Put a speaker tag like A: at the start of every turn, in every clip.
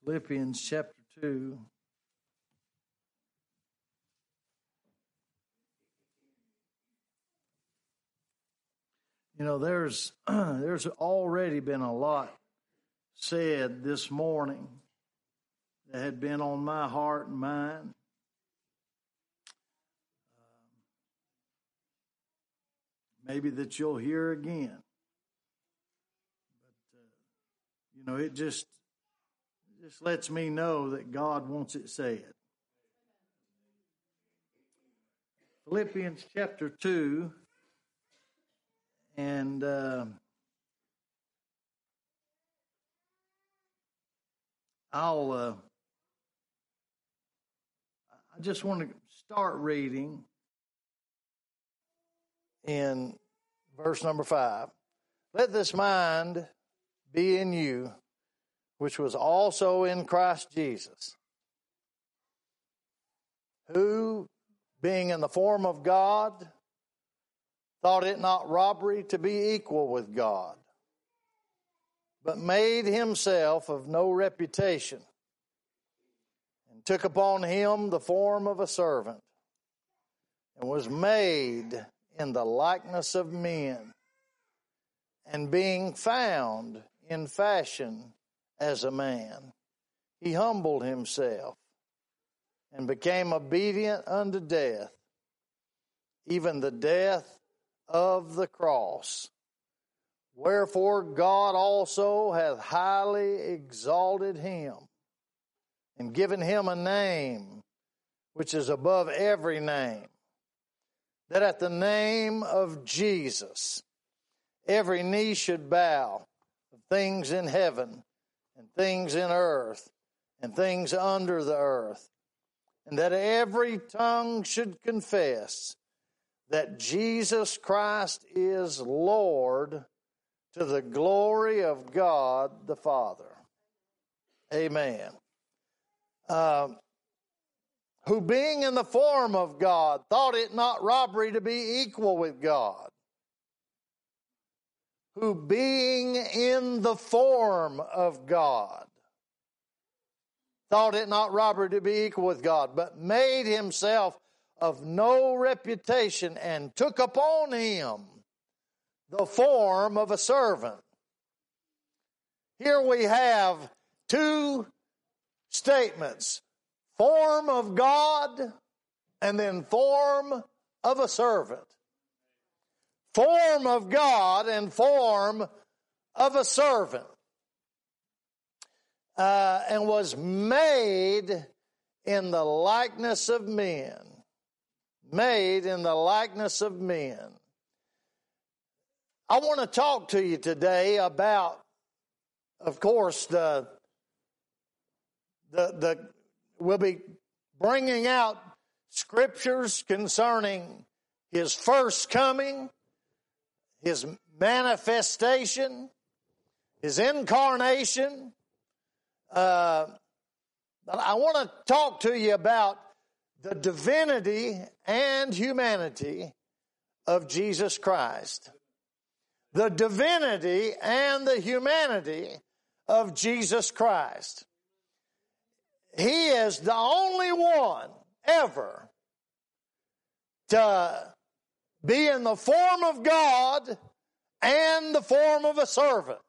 A: Philippians chapter 2. You know, there's already been a lot said this morning that had been on my heart and mind. Maybe that you'll hear again. But, it just lets me know that God wants it said. Philippians chapter 2, and I just want to start reading in verse number 5. Let this mind be in you, which was also in Christ Jesus, who, being in the form of God, thought it not robbery to be equal with God, but made himself of no reputation, and took upon him the form of a servant, and was made in the likeness of men, and being found in fashion as a man, he humbled himself and became obedient unto death, even the death of the cross. Wherefore God also hath highly exalted him, and given him a name which is above every name, that at the name of Jesus every knee should bow, of things in heaven, and things in earth, and things under the earth, and that every tongue should confess that Jesus Christ is Lord, to the glory of God the Father. Amen. Who being in the form of God, thought it not robbery to be equal with God. Who being in the form of God, thought it not robbery to be equal with God, but made himself of no reputation, and took upon him the form of a servant. Here we have two statements: form of God, and then form of a servant. Form of God and form of a servant. And was made in the likeness of men. Made in the likeness of men. I want to talk to you today about, of course, we'll be bringing out scriptures concerning his first coming, his manifestation, his incarnation. I want to talk to you about the divinity and humanity of Jesus Christ. The divinity and the humanity of Jesus Christ. He is the only one ever to be in the form of God and the form of a servant.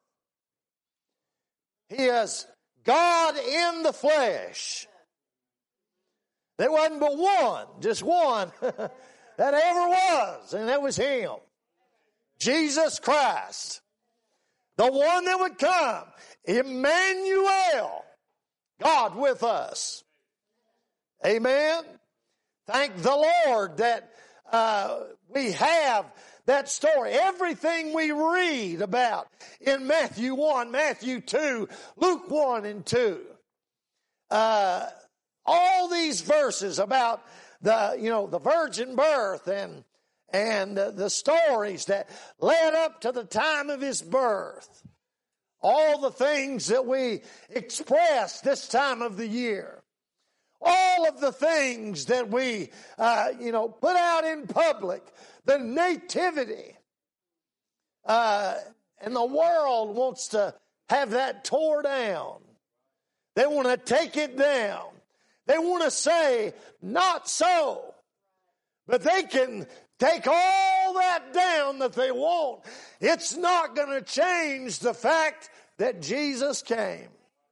A: He is God in the flesh. There wasn't but one, just one, that ever was, and that was him. Jesus Christ, the one that would come, Emmanuel, God with us. Amen. Thank the Lord that we have that story. Everything we read about in Matthew 1, Matthew 2, Luke 1 and 2. All these verses about the virgin birth and the stories that led up to the time of his birth. All the things that we express this time of the year. All of the things that we, put out in public. The nativity. And the world wants to have that tore down. They want to take it down. They want to say, not so. But they can take all that down that they want. It's not going to change the fact that Jesus came.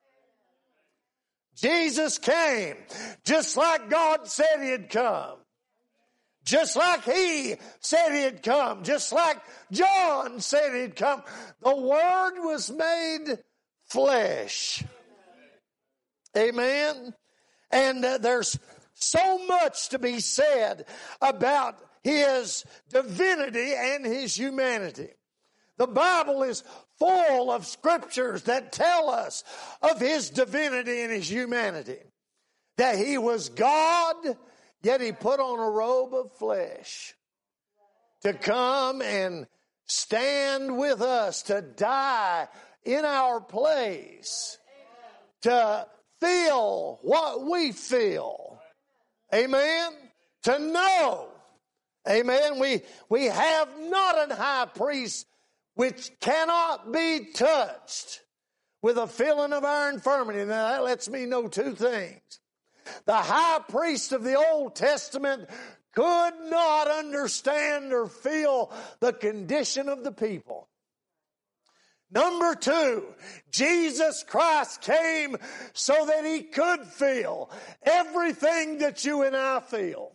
A: Jesus came just like God said He'd come. Just like He said He'd come. Just like John said He'd come. The Word was made flesh. Amen. And there's so much to be said about His divinity and His humanity. The Bible is full of scriptures that tell us of His divinity and His humanity. That He was God, yet He put on a robe of flesh to come and stand with us, to die in our place, to feel what we feel. Amen? To know. Amen? We have not an high priest which cannot be touched with a feeling of our infirmity. Now that lets me know two things. The high priest of the Old Testament could not understand or feel the condition of the people. Number two, Jesus Christ came so that He could feel everything that you and I feel.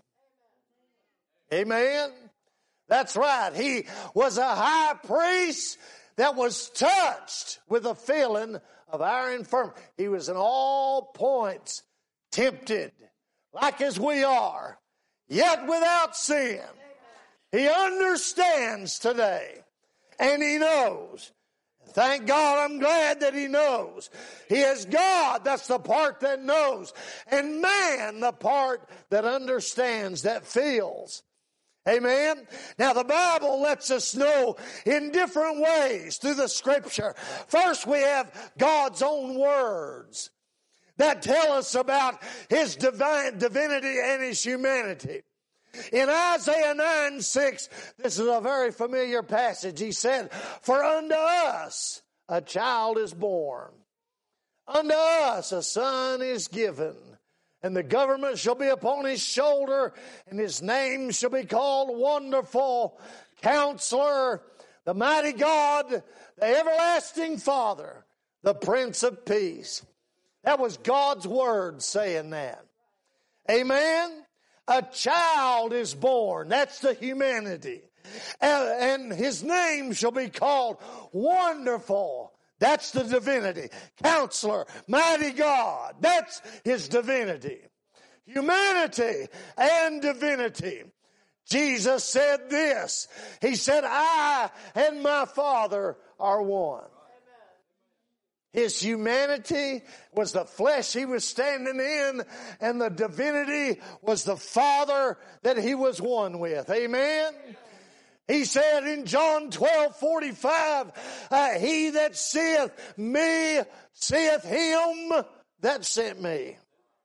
A: Amen? That's right. He was a high priest that was touched with a feeling of our infirmity. He was in all points tempted, like as we are, yet without sin. He understands today, and He knows. Thank God, I'm glad that He knows. He is God, that's the part that knows. And man, the part that understands, that feels. Amen? Now the Bible lets us know in different ways through the Scripture. First we have God's own words that tell us about His divine divinity and His humanity. In Isaiah 9:6, this is a very familiar passage. He said, "For unto us a child is born. Unto us a son is given. And the government shall be upon His shoulder, and His name shall be called Wonderful, Counselor, the Mighty God, the Everlasting Father, the Prince of Peace." That was God's word saying that. Amen? A child is born. That's the humanity. And His name shall be called Wonderful. That's the divinity. Counselor, Mighty God. That's His divinity. Humanity and divinity. Jesus said this. He said, "I and my Father are one." His humanity was the flesh He was standing in, and the divinity was the Father that He was one with. Amen? He said in John 12:45, "He that seeth me, seeth Him that sent me."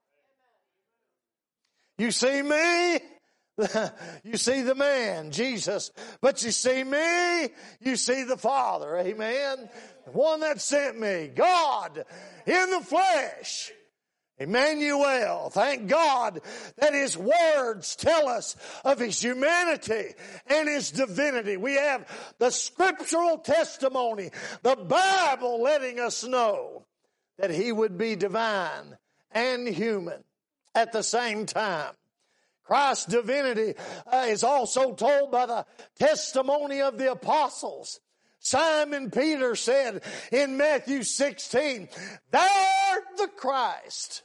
A: You see me? You see the man, Jesus. But you see me, you see the Father. Amen? The one that sent me. God in the flesh. Emmanuel. Thank God that His words tell us of His humanity and His divinity. We have the scriptural testimony, the Bible letting us know that He would be divine and human at the same time. Christ's divinity is also told by the testimony of the apostles. Simon Peter said in Matthew 16, "Thou art the Christ,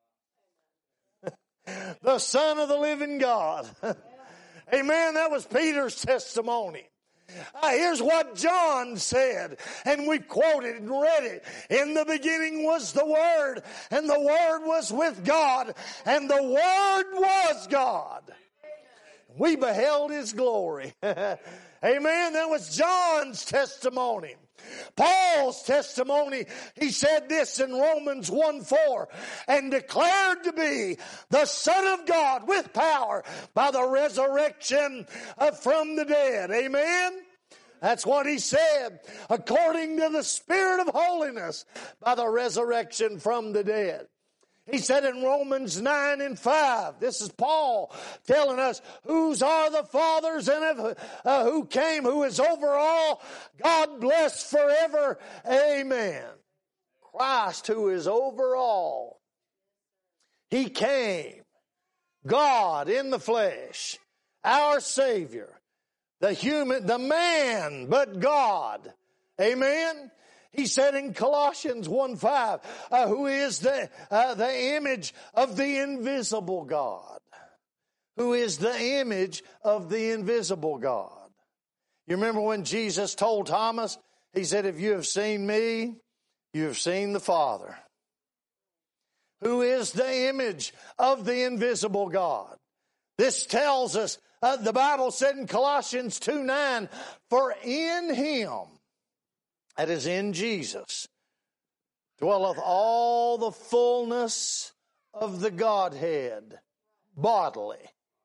A: the Son of the living God." Amen. That was Peter's testimony. Here's what John said, and we quoted and read it. "In the beginning was the Word, and the Word was with God, and the Word was God. We beheld His glory." Amen. That was John's testimony. Paul's testimony, he said this in Romans 1:4, "And declared to be the Son of God with power by the resurrection from the dead." Amen. That's what he said, according to the Spirit of holiness by the resurrection from the dead. He said in Romans 9:5, this is Paul telling us whose are the fathers and who came, who is over all, God bless forever. Amen. Christ, who is over all. He came, God in the flesh, our Savior, the man, but God. Amen. He said in Colossians 1:5, who is the image of the invisible God. Who is the image of the invisible God. You remember when Jesus told Thomas, he said, if you have seen me, you have seen the Father. Who is the image of the invisible God. This tells us, the Bible said in Colossians 2:9, for in him, that is in Jesus, dwelleth all the fullness of the Godhead bodily.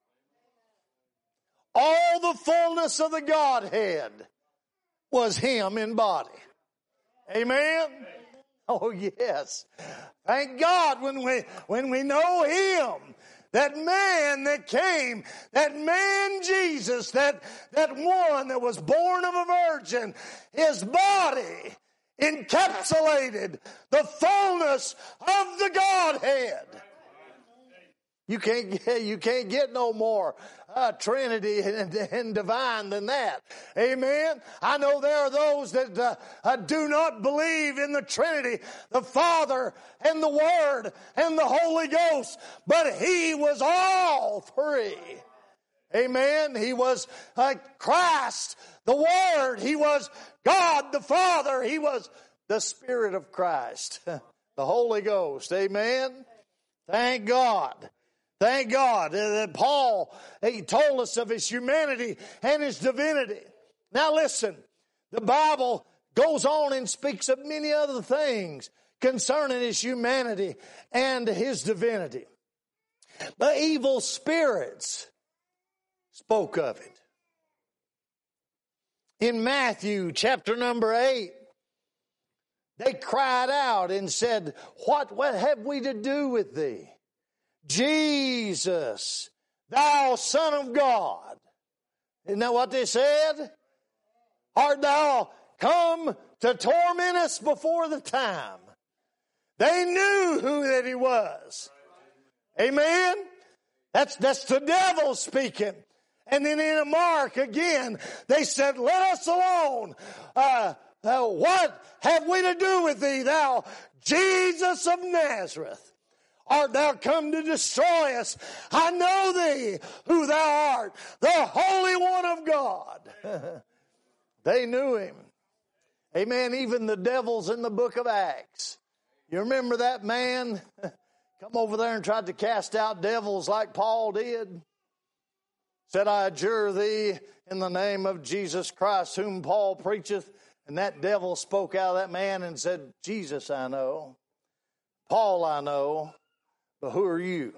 A: All the fullness of the Godhead was him in body. Amen? Oh, yes. Thank God when we know him. That man that came, that man Jesus, that one that was born of a virgin, his body encapsulated the fullness of the Godhead. You can't get no more Trinity and divine than that. Amen. I know there are those that do not believe in the Trinity, the Father and the Word and the Holy Ghost, but he was all three. Amen. He was Christ, the Word. He was God the Father. He was the Spirit of Christ, the Holy Ghost. Amen. Thank God. Thank God that Paul, he told us of his humanity and his divinity. Now listen, the Bible goes on and speaks of many other things concerning his humanity and his divinity. The evil spirits spoke of it. In Matthew chapter number 8, they cried out and said, what have we to do with thee, Jesus, thou Son of God? Isn't that what they said? Art thou come to torment us before the time? They knew who that he was. Amen? That's the devil speaking. And then in Mark again, they said, let us alone. What have we to do with thee, thou Jesus of Nazareth? Art thou come to destroy us? I know thee, who thou art, the Holy One of God. They knew him. Amen. Even the devils in the book of Acts. You remember that man come over there and tried to cast out devils like Paul did? Said, I adjure thee in the name of Jesus Christ, whom Paul preacheth. And that devil spoke out of that man and said, Jesus I know, Paul I know, but who are you?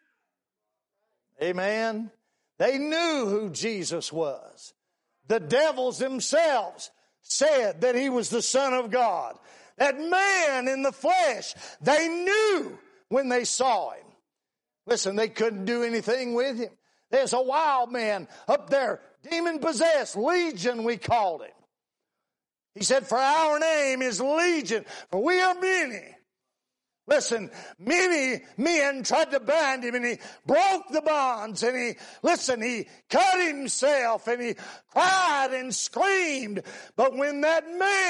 A: Amen. They knew who Jesus was. The devils themselves said that he was the Son of God. That man in the flesh, they knew when they saw him. Listen, they couldn't do anything with him. There's a wild man up there, demon-possessed, Legion we called him. He said, for our name is Legion, for we are many. Listen, many men tried to bind him and he broke the bonds and he cut himself and he cried and screamed. But when that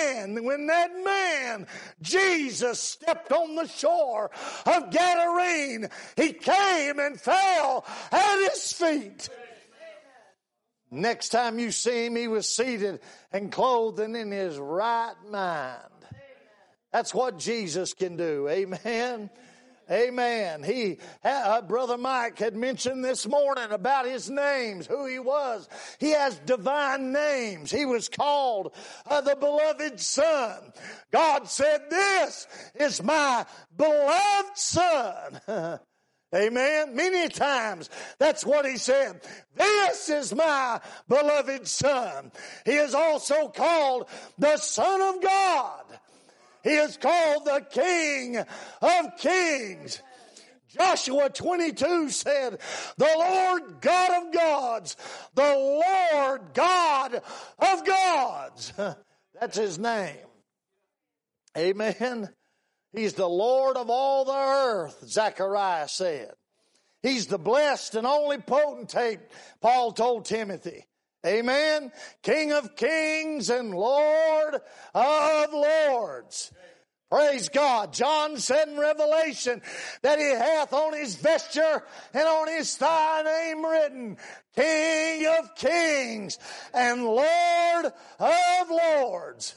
A: man, Jesus stepped on the shore of Gadarene, he came and fell at his feet. Next time you see him, he was seated and clothed and in his right mind. That's what Jesus can do. Amen. Amen. Brother Mike had mentioned this morning about his names, who he was. He has divine names. He was called the beloved Son. God said, this is my beloved Son. Amen. Many times that's what he said. This is my beloved Son. He is also called the Son of God. He is called the King of Kings. Joshua 22 said, the Lord God of gods, the Lord God of gods. That's his name. Amen. He's the Lord of all the earth, Zechariah said. He's the blessed and only potentate, Paul told Timothy. Amen. King of kings and Lord of lords. Praise God. John said in Revelation that he hath on his vesture and on his thigh name written, King of kings and Lord of lords.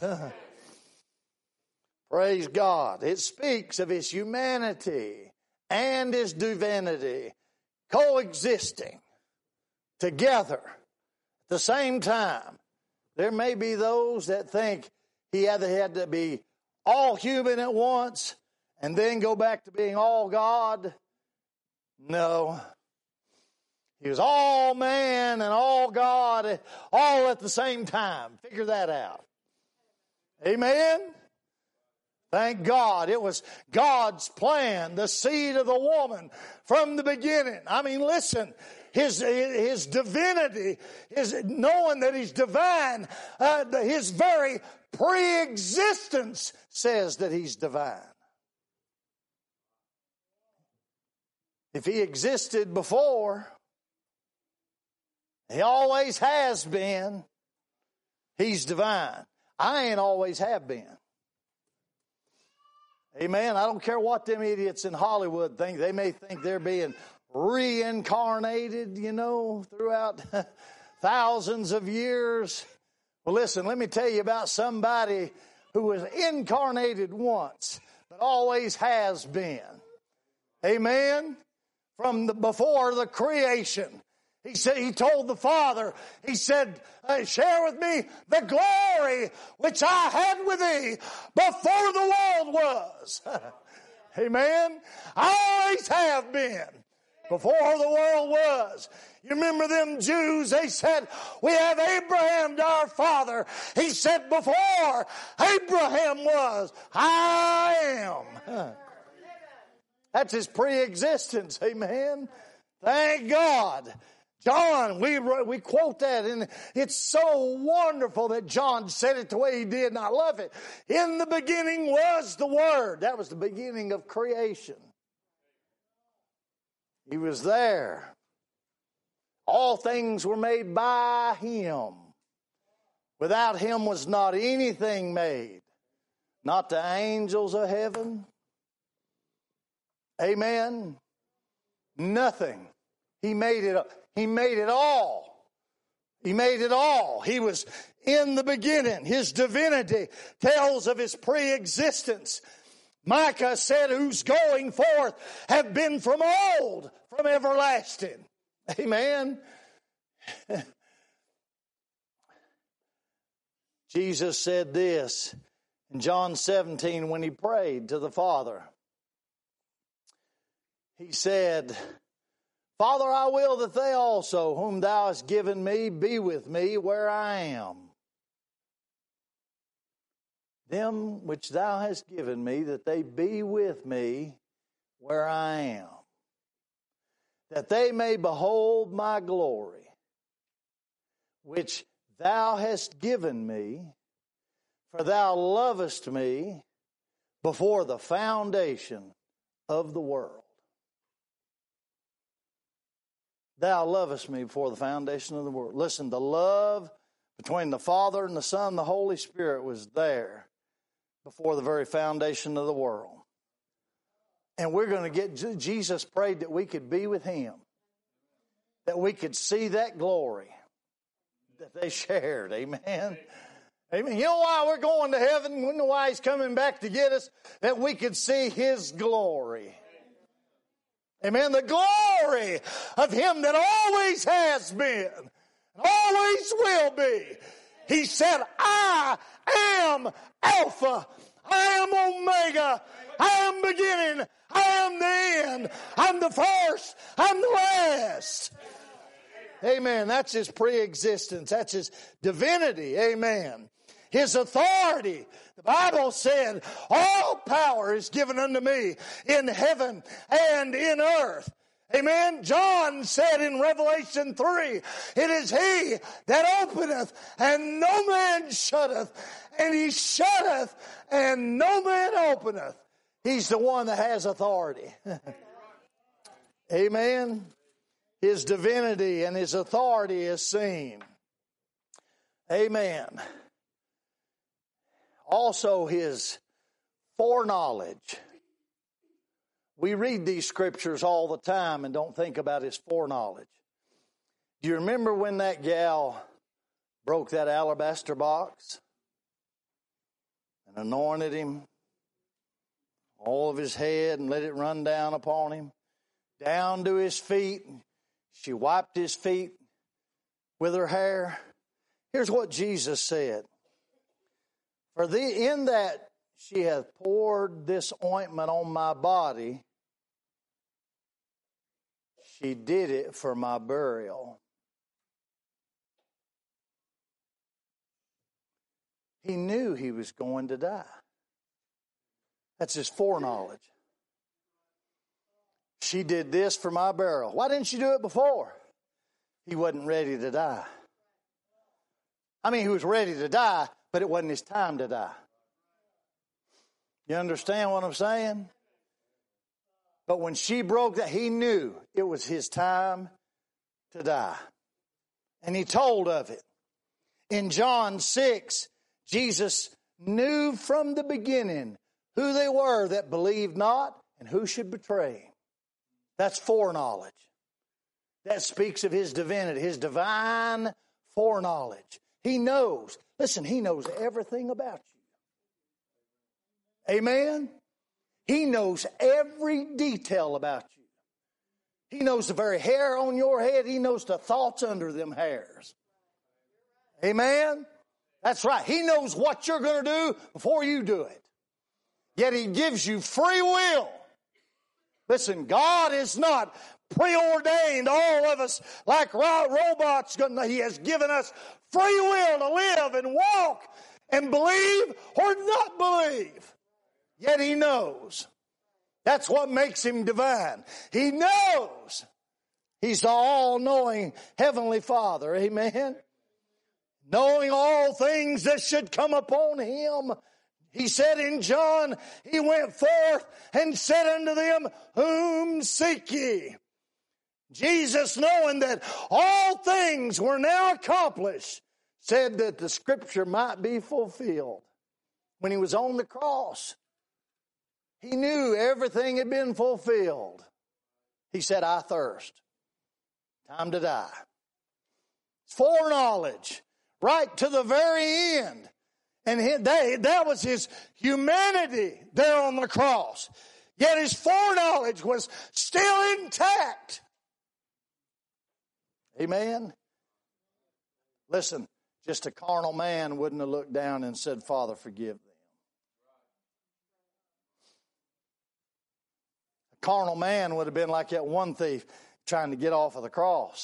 A: Praise God. It speaks of his humanity and his divinity coexisting together at the same time. There may be those that think he either had to be all human at once and then go back to being all God. No. He was all man and all God all at the same time. Figure that out. Amen? Thank God. It was God's plan, the seed of the woman from the beginning. I mean, listen, his divinity, his knowing that he's divine, his very pre-existence says that he's divine. If he existed before, he always has been, he's divine. I ain't always have been. Amen. I don't care what them idiots in Hollywood think. They may think they're being reincarnated, throughout thousands of years. Well, listen, let me tell you about somebody who was incarnated once, but always has been. Amen. From before the creation. He said, he told the Father, he said, share with me the glory which I had with thee before the world was. Amen. I always have been before the world was. You remember them Jews, they said, we have Abraham to our father. He said, before Abraham was, I am. That's his pre-existence. Amen. Thank God. John, we quote that, and it's so wonderful that John said it the way he did, and I love it. In the beginning was the Word. That was the beginning of creation. He was there. All things were made by him. Without him was not anything made. Not the angels of heaven. Amen. Nothing. He made it. He made it all. He made it all. He was in the beginning. His divinity tells of his pre-existence. Micah said, whose going forth have been from old, from everlasting. Amen. Jesus said this in John 17 when he prayed to the Father. He said, Father, I will that they also, whom thou hast given me, be with me where I am. Them which thou hast given me, that they be with me where I am. That they may behold my glory, which thou hast given me, for thou lovest me before the foundation of the world. Thou lovest me before the foundation of the world. Listen, the love between the Father and the Son and the Holy Spirit was there before the very foundation of the world. And we're going to get, Jesus prayed that we could be with him, that we could see that glory that they shared. Amen. Amen. You know why we're going to heaven? You know why he's coming back to get us? That we could see his glory. Amen. The glory of him that always has been, and always will be. He said, I am Alpha. I am Omega. I am beginning. I am the end. I'm the first. I'm the last. Amen. That's His pre-existence. That's His divinity. Amen. His authority. The Bible said, all power is given unto me in heaven and in earth. Amen. John said in Revelation 3, it is He that openeth and no man shutteth, and He shutteth and no man openeth. He's the one that has authority. Amen. His divinity and His authority is seen. Amen. Also His foreknowledge. We read these scriptures all the time and don't think about His foreknowledge. Do you remember when that gal broke that alabaster box and anointed him, all of his head, and let it run down upon him, down to his feet? She wiped his feet with her hair. Here's what Jesus said. In that she hath poured this ointment on my body, she did it for my burial. He knew he was going to die. That's His foreknowledge. She did this for my burial. Why didn't she do it before? He wasn't ready to die. I mean, he was ready to die, but it wasn't his time to die. You understand what I'm saying? But when she broke that, he knew it was his time to die. And he told of it. In John 6, Jesus knew from the beginning who they were that believed not and who should betray Him. That's foreknowledge. That speaks of His divinity, His divine foreknowledge. He knows. Listen, He knows everything about you. Amen? He knows every detail about you. He knows the very hair on your head. He knows the thoughts under them hairs. Amen? That's right. He knows what you're going to do before you do it. Yet He gives you free will. Listen, God is not preordained all of us like robots. He has given us free will to live and walk and believe or not believe. Yet He knows. That's what makes Him divine. He knows. He's the all-knowing Heavenly Father. Amen. Knowing all things that should come upon Him. He said in John, He went forth and said unto them, whom seek ye? Jesus, knowing that all things were now accomplished, said that the Scripture might be fulfilled. When He was on the cross, He knew everything had been fulfilled. He said, I thirst. Time to die. It's foreknowledge. Right to the very end. And that was His humanity there on the cross. Yet His foreknowledge was still intact. Amen? Listen, just a carnal man wouldn't have looked down and said, Father, forgive them. A carnal man would have been like that one thief trying to get off of the cross.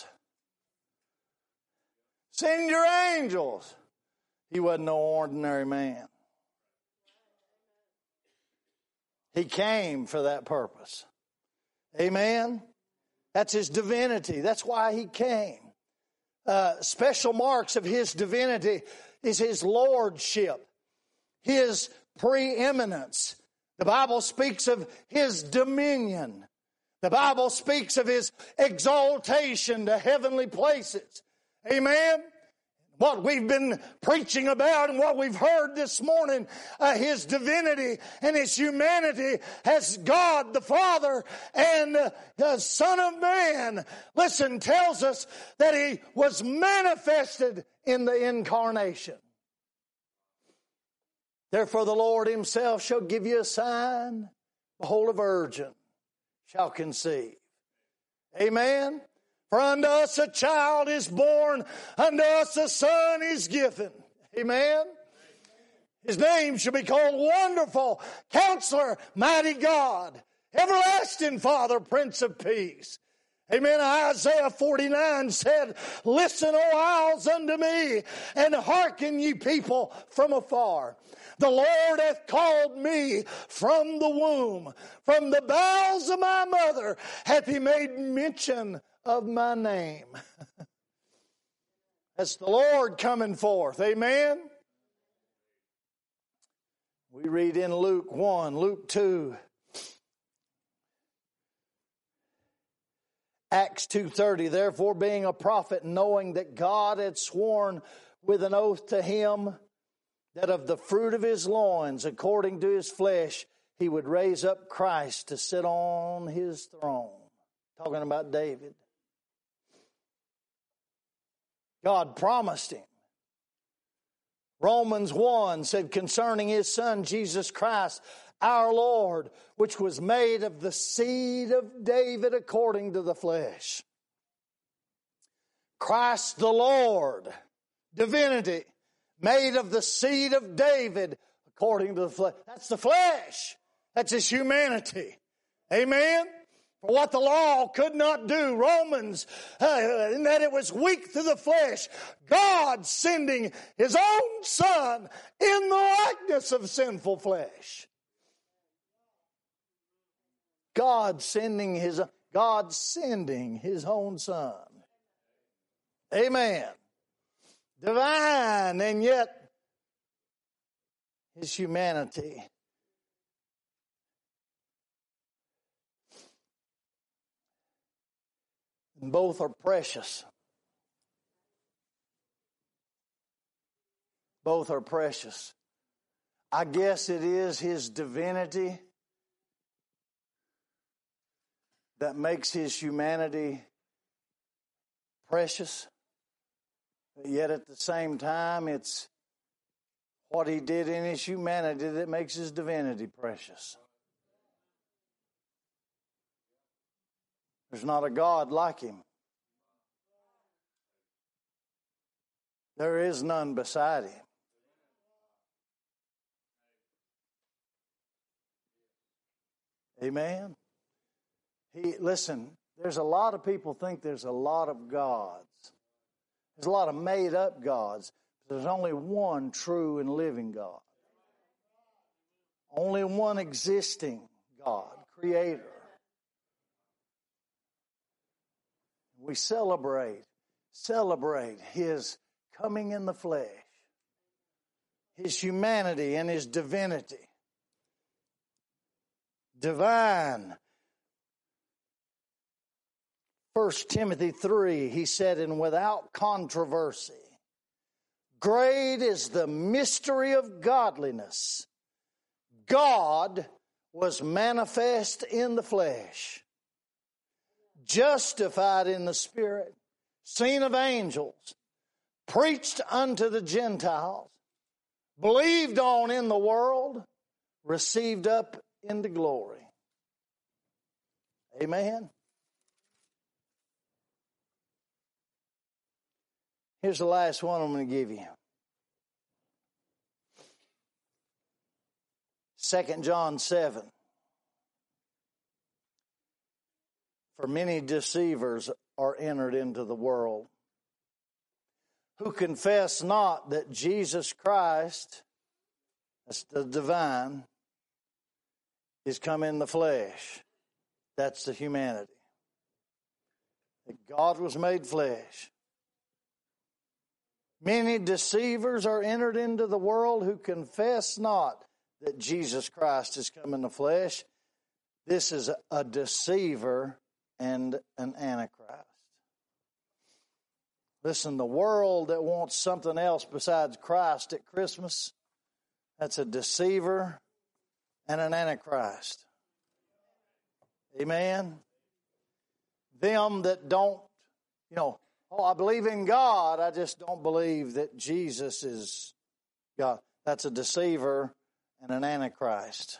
A: Send your angels. He wasn't no ordinary man. He came for that purpose. Amen? That's His divinity. That's why He came. Special marks of His divinity is His lordship, His preeminence. The Bible speaks of His dominion. The Bible speaks of His exaltation to heavenly places. Amen? What we've been preaching about and what we've heard this morning, His divinity and His humanity as God the Father and the Son of Man, listen, tells us that He was manifested in the incarnation. Therefore the Lord Himself shall give you a sign. Behold, a virgin shall conceive. Amen? For unto us a child is born, unto us a son is given. Amen? His name shall be called Wonderful, Counselor, Mighty God. Everlasting Father, Prince of Peace. Amen. Isaiah 49 said, listen, O isles, unto me, and hearken, ye people from afar. The Lord hath called me from the womb. From the bowels of my mother hath he made mention of my name. That's the Lord coming forth. Amen. We read in Luke 1, Luke 2, Acts 2:30, therefore being a prophet, knowing that God had sworn with an oath to him that of the fruit of his loins, according to his flesh, he would raise up Christ to sit on his throne. Talking about David. God promised him. Romans 1 said concerning his Son, Jesus Christ, our Lord, which was made of the seed of David according to the flesh. Christ the Lord, divinity, made of the seed of David according to the flesh. That's the flesh. That's his humanity. Amen? For what the law could not do, Romans, in that it was weak through the flesh, God sending his own Son in the likeness of sinful flesh. God sending his own Son. Amen. Divine, and yet his humanity. And both are precious. Both are precious. I guess it is his divinity that makes his humanity precious. But yet at the same time, it's what he did in his humanity that makes his divinity precious. There's not a God like him. There is none beside him. Amen. Listen, there's a lot of people think there's a lot of gods. There's a lot of made up gods. There's only one true and living God. Only one existing God, Creator. We celebrate his coming in the flesh, his humanity and his divinity. Divine. 1 Timothy 3, he said, and without controversy, great is the mystery of godliness. God was manifest in the flesh, justified in the Spirit, seen of angels, preached unto the Gentiles, believed on in the world, received up into glory. Amen. Here's the last one I'm going to give you. 2 John 7. For many deceivers are entered into the world, who confess not that Jesus Christ, that's the divine, is come in the flesh. That's the humanity. That God was made flesh. Many deceivers are entered into the world who confess not that Jesus Christ has come in the flesh. This is a deceiver and an antichrist. Listen, the world that wants something else besides Christ at Christmas, that's a deceiver and an antichrist. Amen? Them that don't, I believe in God, I just don't believe that Jesus is God. That's a deceiver and an antichrist.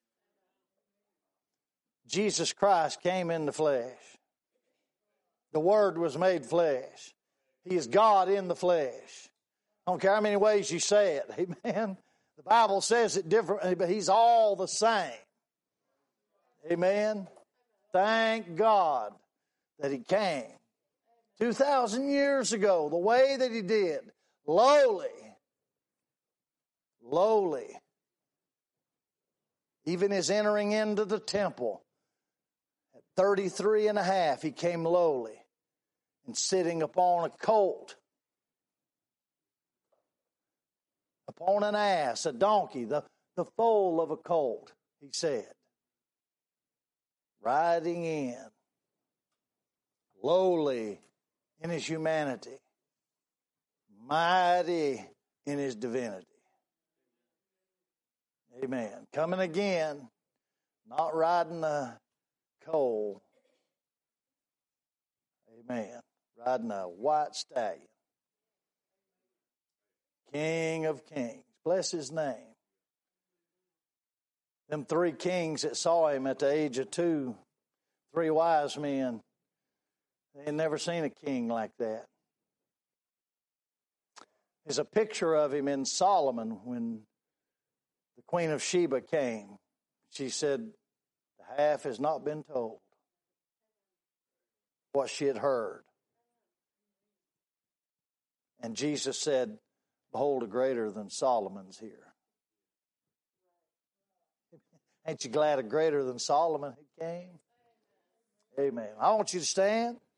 A: Jesus Christ came in the flesh. The Word was made flesh. He is God in the flesh. I don't care how many ways you say it. Amen. The Bible says it differently, but He's all the same. Amen. Thank God that he came 2,000 years ago the way that he did. Lowly. Even his entering into the temple at 33 and a half, he came lowly and sitting upon a colt, upon an ass, a donkey, the foal of a colt, he said, riding in, lowly in his humanity, mighty in his divinity. Amen. Coming again, not riding a colt. Amen. Riding a white stallion. King of kings. Bless his name. Them 3 kings that saw him at the age of 2, 3 wise men, they had never seen a king like that. There's a picture of him in Solomon when the Queen of Sheba came. She said, the half has not been told what she had heard. And Jesus said, behold, a greater than Solomon's here. Ain't you glad a greater than Solomon had came? Amen. I want you to stand.